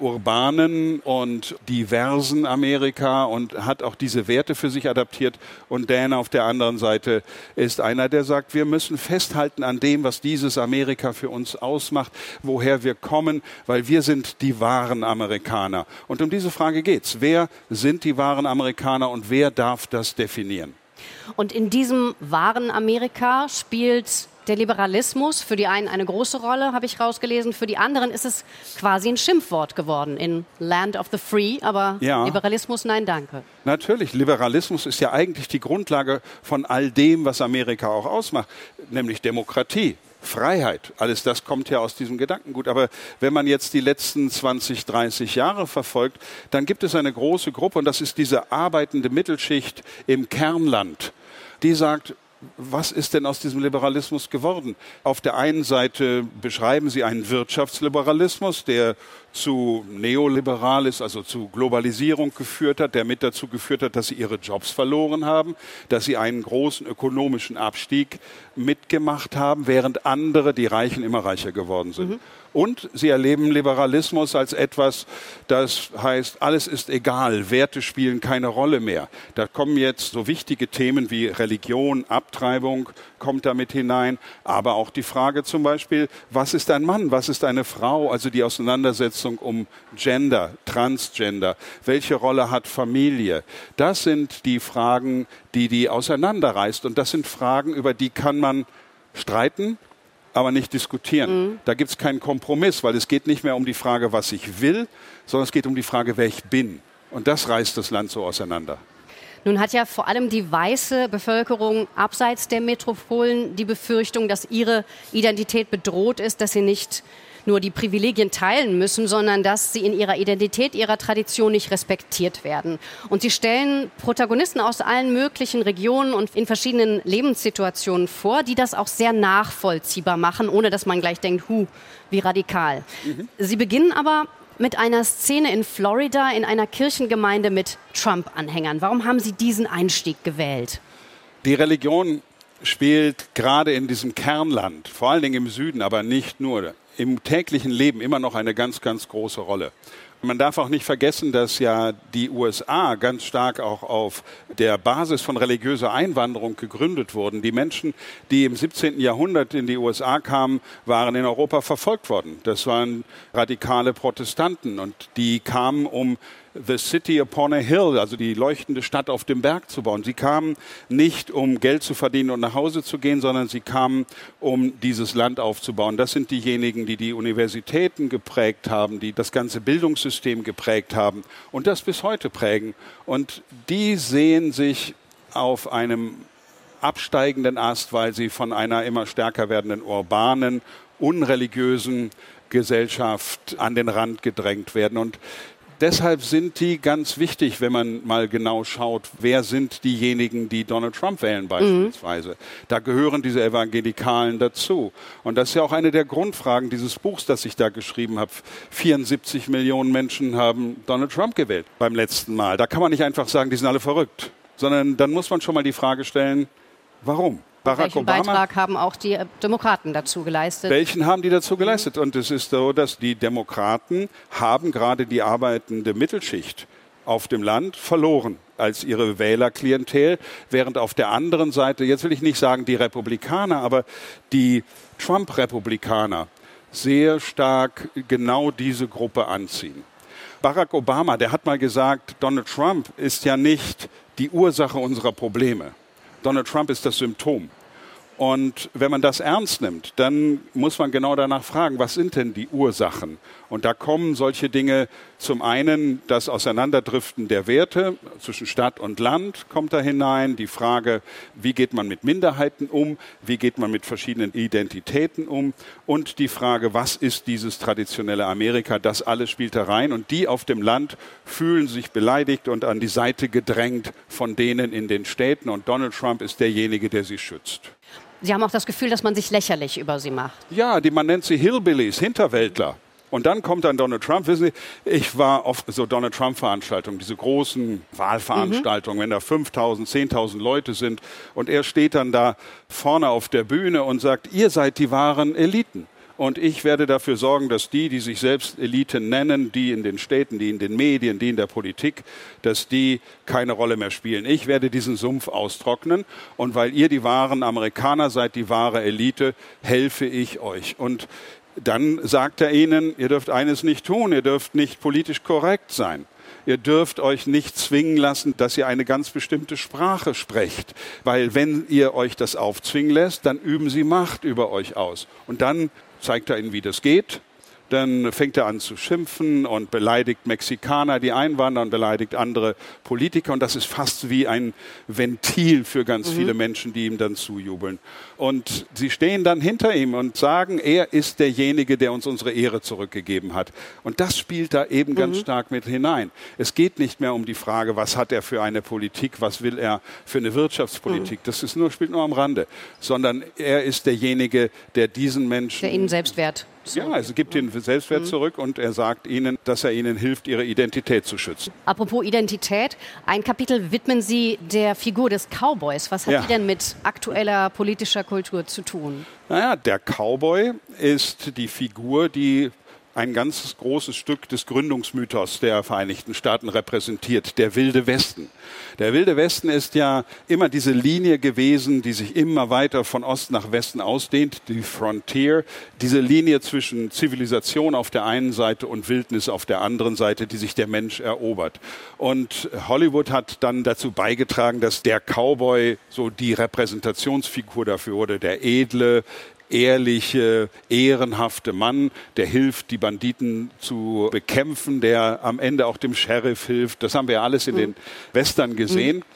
urbanen und diversen Amerika und hat auch diese Werte für sich adaptiert. Und Dan auf der anderen Seite ist einer, der sagt, wir müssen festhalten an dem, was dieses Amerika für uns ausmacht, woher wir kommen, weil wir sind die wahren Amerikaner. Und um diese Frage geht's. Wer sind die wahren Amerikaner und wer darf das definieren? Und in diesem wahren Amerika spielt der Liberalismus für die einen eine große Rolle, habe ich rausgelesen. Für die anderen ist es quasi ein Schimpfwort geworden in Land of the Free. Aber ja. Liberalismus, nein, danke. Natürlich, Liberalismus ist ja eigentlich die Grundlage von all dem, was Amerika auch ausmacht, nämlich Demokratie. Freiheit, alles das kommt ja aus diesem Gedankengut. Aber wenn man jetzt die letzten zwanzig, dreißig Jahre verfolgt, dann gibt es eine große Gruppe und das ist diese arbeitende Mittelschicht im Kernland, die sagt, was ist denn aus diesem Liberalismus geworden? Auf der einen Seite beschreiben sie einen Wirtschaftsliberalismus, der zu neoliberal ist, also zu Globalisierung geführt hat, der mit dazu geführt hat, dass sie ihre Jobs verloren haben, dass sie einen großen ökonomischen Abstieg mitgemacht haben, während andere, die Reichen, immer reicher geworden sind. Mhm. Und sie erleben Liberalismus als etwas, das heißt, alles ist egal, Werte spielen keine Rolle mehr. Da kommen jetzt so wichtige Themen wie Religion, Abtreibung, kommt damit hinein, aber auch die Frage zum Beispiel, was ist ein Mann, was ist eine Frau, also die Auseinandersetzung um Gender, Transgender, welche Rolle hat Familie? Das sind die Fragen, die die auseinanderreißt und das sind Fragen, über die kann man streiten, aber nicht diskutieren. Mhm. Da gibt es keinen Kompromiss, weil es geht nicht mehr um die Frage, was ich will, sondern es geht um die Frage, wer ich bin. Und das reißt das Land so auseinander. Nun hat ja vor allem die weiße Bevölkerung abseits der Metropolen die Befürchtung, dass ihre Identität bedroht ist, dass sie nicht nur die Privilegien teilen müssen, sondern dass sie in ihrer Identität, ihrer Tradition nicht respektiert werden. Und sie stellen Protagonisten aus allen möglichen Regionen und in verschiedenen Lebenssituationen vor, die das auch sehr nachvollziehbar machen, ohne dass man gleich denkt, hu, wie radikal. Mhm. Sie beginnen aber mit einer Szene in Florida in einer Kirchengemeinde mit Trump-Anhängern. Warum haben Sie diesen Einstieg gewählt? Die Religion spielt gerade in diesem Kernland, vor allen Dingen im Süden, aber nicht nur, im täglichen Leben immer noch eine ganz, ganz große Rolle. Man darf auch nicht vergessen, dass ja die U S A ganz stark auch auf der Basis von religiöser Einwanderung gegründet wurden. Die Menschen, die im siebzehnten Jahrhundert in die U S A kamen, waren in Europa verfolgt worden. Das waren radikale Protestanten und die kamen, um The City Upon a Hill, also die leuchtende Stadt auf dem Berg zu bauen. Sie kamen nicht, um Geld zu verdienen und nach Hause zu gehen, sondern sie kamen, um dieses Land aufzubauen. Das sind diejenigen, die die Universitäten geprägt haben, die das ganze Bildungssystem geprägt haben und das bis heute prägen. Und die sehen sich auf einem absteigenden Ast, weil sie von einer immer stärker werdenden urbanen, unreligiösen Gesellschaft an den Rand gedrängt werden. Und deshalb sind die ganz wichtig, wenn man mal genau schaut, wer sind diejenigen, die Donald Trump wählen beispielsweise. Mhm. Da gehören diese Evangelikalen dazu. Und das ist ja auch eine der Grundfragen dieses Buchs, das ich da geschrieben habe. vierundsiebzig Millionen Menschen haben Donald Trump gewählt beim letzten Mal. Da kann man nicht einfach sagen, die sind alle verrückt, sondern dann muss man schon mal die Frage stellen, warum? Barack Welchen Obama, Beitrag haben auch die Demokraten dazu geleistet? Welchen haben die dazu geleistet? Und es ist so, dass die Demokraten haben gerade die arbeitende Mittelschicht auf dem Land verloren als ihre Wählerklientel, während auf der anderen Seite, jetzt will ich nicht sagen die Republikaner, aber die Trump-Republikaner sehr stark genau diese Gruppe anziehen. Barack Obama, der hat mal gesagt, Donald Trump ist ja nicht die Ursache unserer Probleme. Donald Trump ist das Symptom. Und wenn man das ernst nimmt, dann muss man genau danach fragen, was sind denn die Ursachen? Und da kommen solche Dinge, zum einen das Auseinanderdriften der Werte zwischen Stadt und Land kommt da hinein, die Frage, wie geht man mit Minderheiten um, wie geht man mit verschiedenen Identitäten um und die Frage, was ist dieses traditionelle Amerika, das alles spielt da rein und die auf dem Land fühlen sich beleidigt und an die Seite gedrängt von denen in den Städten und Donald Trump ist derjenige, der sie schützt. Sie haben auch das Gefühl, dass man sich lächerlich über sie macht. Ja, die, man nennt sie Hillbillies, Hinterwäldler. Und dann kommt dann Donald Trump. Wissen Sie, ich war auf so Donald Trump-Veranstaltungen, diese großen Wahlveranstaltungen, mhm. wenn da fünftausend, zehntausend Leute sind. Und er steht dann da vorne auf der Bühne und sagt, ihr seid die wahren Eliten. Und ich werde dafür sorgen, dass die, die sich selbst Elite nennen, die in den Städten, die in den Medien, die in der Politik, dass die keine Rolle mehr spielen. Ich werde diesen Sumpf austrocknen. Und weil ihr die wahren Amerikaner seid, die wahre Elite, helfe ich euch. Und dann sagt er ihnen, ihr dürft eines nicht tun, ihr dürft nicht politisch korrekt sein. Ihr dürft euch nicht zwingen lassen, dass ihr eine ganz bestimmte Sprache sprecht. Weil wenn ihr euch das aufzwingen lässt, dann üben sie Macht über euch aus. Und dann zeigt er ihnen, wie das geht. Dann fängt er an zu schimpfen und beleidigt Mexikaner, die einwandern, beleidigt andere Politiker. Und das ist fast wie ein Ventil für ganz mhm. viele Menschen, die ihm dann zujubeln. Und sie stehen dann hinter ihm und sagen, er ist derjenige, der uns unsere Ehre zurückgegeben hat. Und das spielt da eben mhm. ganz stark mit hinein. Es geht nicht mehr um die Frage, was hat er für eine Politik, was will er für eine Wirtschaftspolitik. Mhm. Das ist nur, spielt nur am Rande. Sondern er ist derjenige, der diesen Menschen... Der ihnen Selbstwert. Ja, also gibt ihnen Selbstwert zurück und er sagt ihnen, dass er ihnen hilft, ihre Identität zu schützen. Apropos Identität, ein Kapitel widmen Sie der Figur des Cowboys. Was hat ja. die denn mit aktueller politischer Kultur zu tun? Naja, der Cowboy ist die Figur, die ein ganz großes Stück des Gründungsmythos der Vereinigten Staaten repräsentiert, der Wilde Westen. Der Wilde Westen ist ja immer diese Linie gewesen, die sich immer weiter von Osten nach Westen ausdehnt, die Frontier, diese Linie zwischen Zivilisation auf der einen Seite und Wildnis auf der anderen Seite, die sich der Mensch erobert. Und Hollywood hat dann dazu beigetragen, dass der Cowboy so die Repräsentationsfigur dafür wurde, der edle, ehrliche, ehrenhafte Mann, der hilft, die Banditen zu bekämpfen, der am Ende auch dem Sheriff hilft. Das haben wir ja alles in den Western gesehen.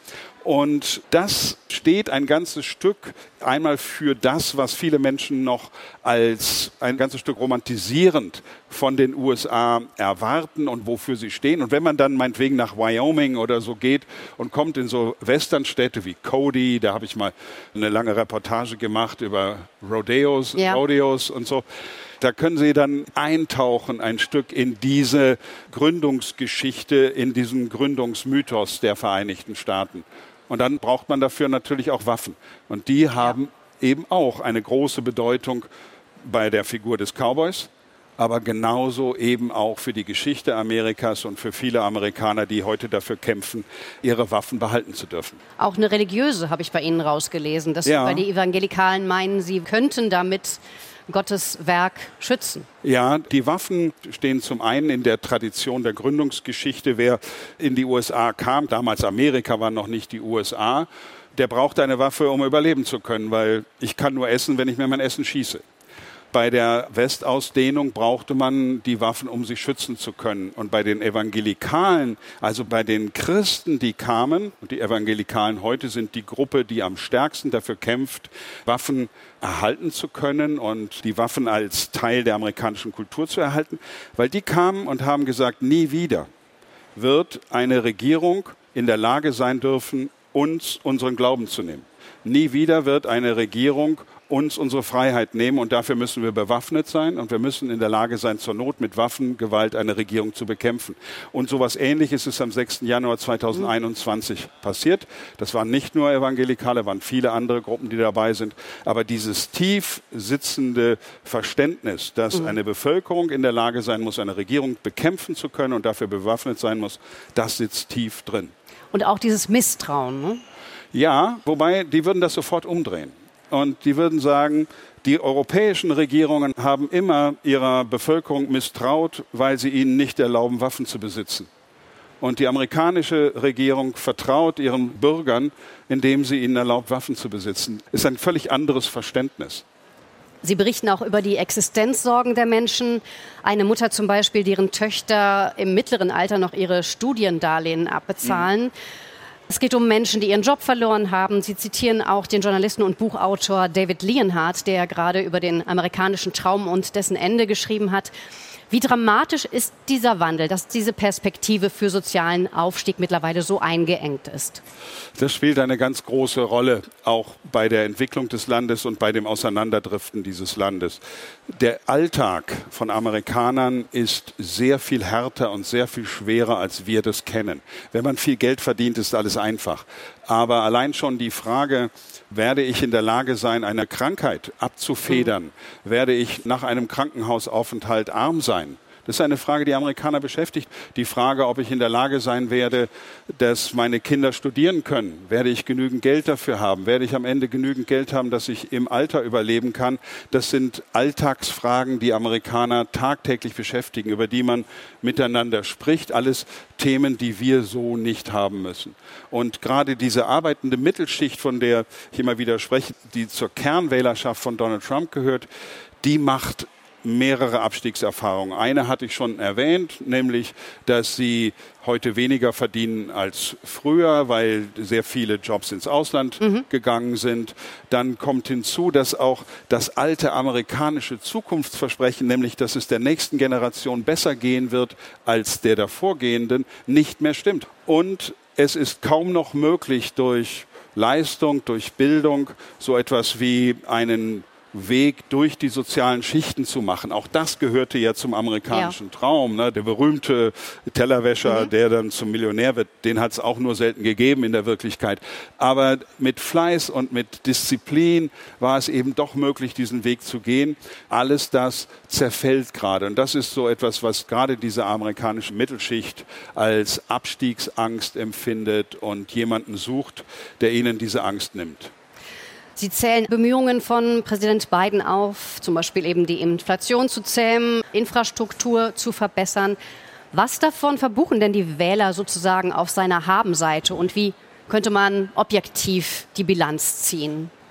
Und das steht ein ganzes Stück einmal für das, was viele Menschen noch als ein ganzes Stück romantisierend von den U S A erwarten und wofür sie stehen. Und wenn man dann meinetwegen nach Wyoming oder so geht und kommt in so Westernstädte wie Cody, da habe ich mal eine lange Reportage gemacht über Rodeos, ja. Rodeos und so. Da können Sie dann eintauchen ein Stück in diese Gründungsgeschichte, in diesen Gründungsmythos der Vereinigten Staaten. Und dann braucht man dafür natürlich auch Waffen. Und die haben ja. eben auch eine große Bedeutung bei der Figur des Cowboys, aber genauso eben auch für die Geschichte Amerikas und für viele Amerikaner, die heute dafür kämpfen, ihre Waffen behalten zu dürfen. Auch eine religiöse habe ich bei Ihnen rausgelesen, dass ja. weil die Evangelikalen meinen, sie könnten damit Gottes Werk schützen. Ja, die Waffen stehen zum einen in der Tradition der Gründungsgeschichte. Wer in die U S A kam, damals Amerika war noch nicht die U S A, der braucht eine Waffe, um überleben zu können, weil ich kann nur essen, wenn ich mir mein Essen schieße. Bei der Westausdehnung brauchte man die Waffen, um sich schützen zu können. Und bei den Evangelikalen, also bei den Christen, die kamen, und die Evangelikalen heute sind die Gruppe, die am stärksten dafür kämpft, Waffen erhalten zu können und die Waffen als Teil der amerikanischen Kultur zu erhalten, weil die kamen und haben gesagt, nie wieder wird eine Regierung in der Lage sein dürfen, uns unseren Glauben zu nehmen. Nie wieder wird eine Regierung uns unsere Freiheit nehmen und dafür müssen wir bewaffnet sein und wir müssen in der Lage sein, zur Not mit Waffengewalt eine Regierung zu bekämpfen. Und sowas Ähnliches ist am sechsten Januar zweitausendeinundzwanzig passiert. Das waren nicht nur Evangelikale, waren viele andere Gruppen, die dabei sind. Aber dieses tief sitzende Verständnis, dass mhm. eine Bevölkerung in der Lage sein muss, eine Regierung bekämpfen zu können und dafür bewaffnet sein muss, das sitzt tief drin. Und auch dieses Misstrauen, ne? Ja, wobei, die würden das sofort umdrehen. Und die würden sagen, die europäischen Regierungen haben immer ihrer Bevölkerung misstraut, weil sie ihnen nicht erlauben, Waffen zu besitzen. Und die amerikanische Regierung vertraut ihren Bürgern, indem sie ihnen erlaubt, Waffen zu besitzen. Das ist ein völlig anderes Verständnis. Sie berichten auch über die Existenzsorgen der Menschen. Eine Mutter zum Beispiel, deren Töchter im mittleren Alter noch ihre Studiendarlehen abbezahlen. Mhm. Es geht um Menschen, die ihren Job verloren haben. Sie zitieren auch den Journalisten und Buchautor David Leonhardt, der gerade über den amerikanischen Traum und dessen Ende geschrieben hat. Wie dramatisch ist dieser Wandel, dass diese Perspektive für sozialen Aufstieg mittlerweile so eingeengt ist? Das spielt eine ganz große Rolle, auch bei der Entwicklung des Landes und bei dem Auseinanderdriften dieses Landes. Der Alltag von Amerikanern ist sehr viel härter und sehr viel schwerer, als wir das kennen. Wenn man viel Geld verdient, ist alles einfach. Aber allein schon die Frage, werde ich in der Lage sein, eine Krankheit abzufedern? Mhm. Werde ich nach einem Krankenhausaufenthalt arm sein? Das ist eine Frage, die Amerikaner beschäftigt. Die Frage, ob ich in der Lage sein werde, dass meine Kinder studieren können. Werde ich genügend Geld dafür haben? Werde ich am Ende genügend Geld haben, dass ich im Alter überleben kann? Das sind Alltagsfragen, die Amerikaner tagtäglich beschäftigen, über die man miteinander spricht. Alles Themen, die wir so nicht haben müssen. Und gerade diese arbeitende Mittelschicht, von der ich immer wieder spreche, die zur Kernwählerschaft von Donald Trump gehört, die macht mehrere Abstiegserfahrungen. Eine hatte ich schon erwähnt, nämlich, dass sie heute weniger verdienen als früher, weil sehr viele Jobs ins Ausland mhm. gegangen sind. Dann kommt hinzu, dass auch das alte amerikanische Zukunftsversprechen, nämlich, dass es der nächsten Generation besser gehen wird als der davorgehenden, nicht mehr stimmt. Und es ist kaum noch möglich, durch Leistung, durch Bildung, so etwas wie einen Weg durch die sozialen Schichten zu machen. Auch das gehörte ja zum amerikanischen ja. Traum. Ne? Der berühmte Tellerwäscher, mhm. der dann zum Millionär wird, den hat es auch nur selten gegeben in der Wirklichkeit. Aber mit Fleiß und mit Disziplin war es eben doch möglich, diesen Weg zu gehen. Alles das zerfällt gerade. Und das ist so etwas, was gerade diese amerikanische Mittelschicht als Abstiegsangst empfindet und jemanden sucht, der ihnen diese Angst nimmt. Sie zählen Bemühungen von Präsident Biden auf, zum Beispiel eben die Inflation zu zähmen, Infrastruktur zu verbessern. Was davon verbuchen denn die Wähler sozusagen auf seiner Habenseite und wie könnte man objektiv die Bilanz ziehen?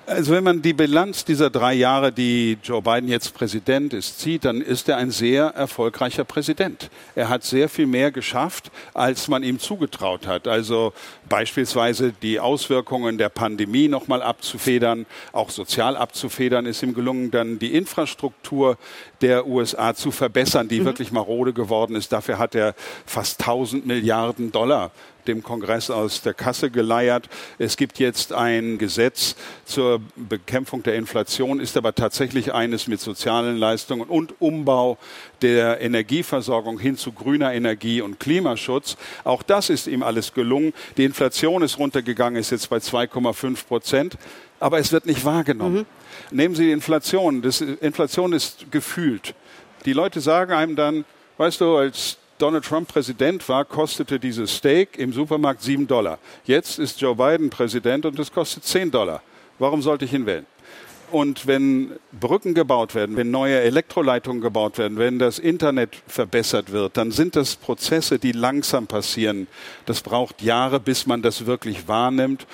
Also wenn man die Bilanz dieser drei Jahre, die Joe Biden jetzt Präsident ist, zieht, dann ist er ein sehr erfolgreicher Präsident. Er hat sehr viel mehr geschafft, als man ihm zugetraut hat. Also beispielsweise die Auswirkungen der Pandemie nochmal abzufedern, auch sozial abzufedern, ist ihm gelungen, dann die Infrastruktur der U S A zu verbessern, die mhm. wirklich marode geworden ist. Dafür hat er fast tausend Milliarden Dollar dem Kongress aus der Kasse geleiert. Es gibt jetzt ein Gesetz zur Bekämpfung der Inflation, ist aber tatsächlich eines mit sozialen Leistungen und Umbau der Energieversorgung hin zu grüner Energie und Klimaschutz. Auch das ist ihm alles gelungen. Die Inflation ist runtergegangen, ist jetzt bei zwei Komma fünf Prozent, aber es wird nicht wahrgenommen. Mhm. Nehmen Sie die Inflation. Das, Inflation ist gefühlt. Die Leute sagen einem dann, weißt du, als Donald Trump Präsident war, kostete dieses Steak im Supermarkt sieben Dollar. Jetzt ist Joe Biden Präsident und es kostet zehn Dollar. Warum sollte ich ihn wählen? Und wenn Brücken gebaut werden, wenn neue Elektroleitungen gebaut werden, wenn das Internet verbessert wird, dann sind das Prozesse, die langsam passieren. Das braucht Jahre, bis man das wirklich wahrnimmt.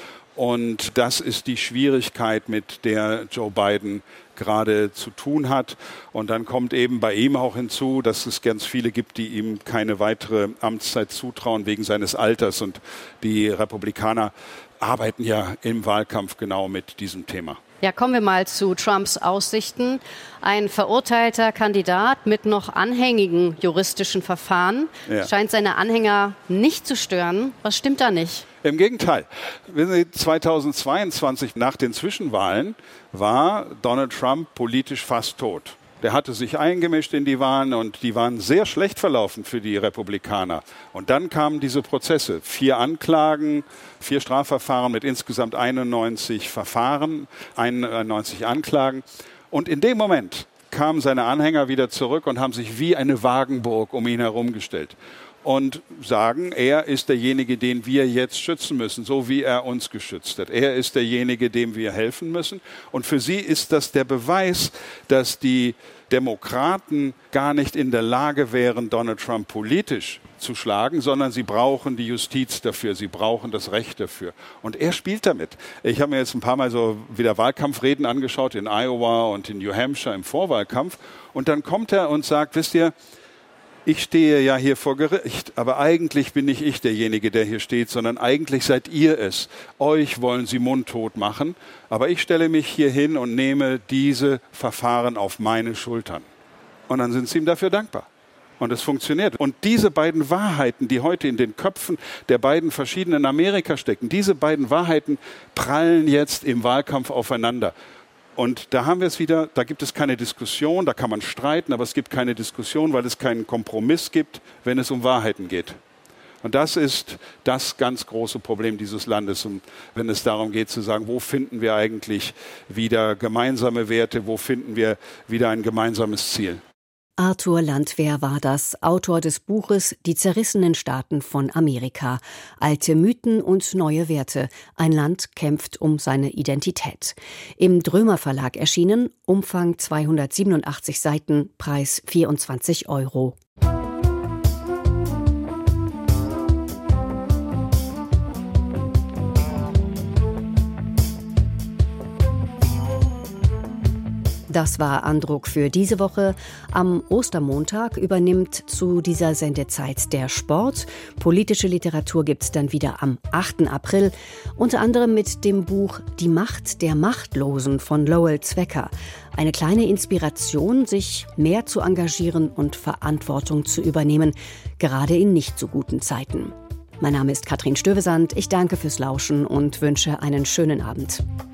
Und das ist die Schwierigkeit, mit der Joe Biden gerade zu tun hat. Und dann kommt eben bei ihm auch hinzu, dass es ganz viele gibt, die ihm keine weitere Amtszeit zutrauen wegen seines Alters. Und die Republikaner arbeiten ja im Wahlkampf genau mit diesem Thema. Ja, kommen wir mal zu Trumps Aussichten. Ein verurteilter Kandidat mit noch anhängigen juristischen Verfahren ja. scheint seine Anhänger nicht zu stören. Was stimmt da nicht? Im Gegenteil. Wissen Sie, zweitausendzweiundzwanzig nach den Zwischenwahlen war Donald Trump politisch fast tot. Der hatte sich eingemischt in die Wahlen und die waren sehr schlecht verlaufen für die Republikaner. Und dann kamen diese Prozesse. Vier Anklagen, vier Strafverfahren mit insgesamt einundneunzig Verfahren, einundneunzig Anklagen. Und in dem Moment kamen seine Anhänger wieder zurück und haben sich wie eine Wagenburg um ihn herumgestellt. Und sagen, er ist derjenige, den wir jetzt schützen müssen, so wie er uns geschützt hat. Er ist derjenige, dem wir helfen müssen. Und für sie ist das der Beweis, dass die Demokraten gar nicht in der Lage wären, Donald Trump politisch zu schlagen, sondern sie brauchen die Justiz dafür, sie brauchen das Recht dafür. Und er spielt damit. Ich habe mir jetzt ein paar Mal so wieder Wahlkampfreden angeschaut in Iowa und in New Hampshire im Vorwahlkampf. Und dann kommt er und sagt, wisst ihr, ich stehe ja hier vor Gericht, aber eigentlich bin nicht ich derjenige, der hier steht, sondern eigentlich seid ihr es. Euch wollen sie mundtot machen, aber ich stelle mich hier hin und nehme diese Verfahren auf meine Schultern. Und dann sind sie ihm dafür dankbar. Und es funktioniert. Und diese beiden Wahrheiten, die heute in den Köpfen der beiden verschiedenen Amerika stecken, diese beiden Wahrheiten prallen jetzt im Wahlkampf aufeinander. Und da haben wir es wieder, da gibt es keine Diskussion, da kann man streiten, aber es gibt keine Diskussion, weil es keinen Kompromiss gibt, wenn es um Wahrheiten geht. Und das ist das ganz große Problem dieses Landes, und wenn es darum geht zu sagen, wo finden wir eigentlich wieder gemeinsame Werte, wo finden wir wieder ein gemeinsames Ziel. Arthur Landwehr war das, Autor des Buches Die zerrissenen Staaten von Amerika. Alte Mythen und neue Werte. Ein Land kämpft um seine Identität. Im Drömer Verlag erschienen, Umfang zweihundertsiebenundachtzig Seiten, Preis vierundzwanzig Euro. Das war Andruck für diese Woche. Am Ostermontag übernimmt zu dieser Sendezeit der Sport. Politische Literatur gibt's dann wieder am achten April. Unter anderem mit dem Buch Die Macht der Machtlosen von Lowell Zwecker. Eine kleine Inspiration, sich mehr zu engagieren und Verantwortung zu übernehmen, gerade in nicht so guten Zeiten. Mein Name ist Katrin Stövesand. Ich danke fürs Lauschen und wünsche einen schönen Abend.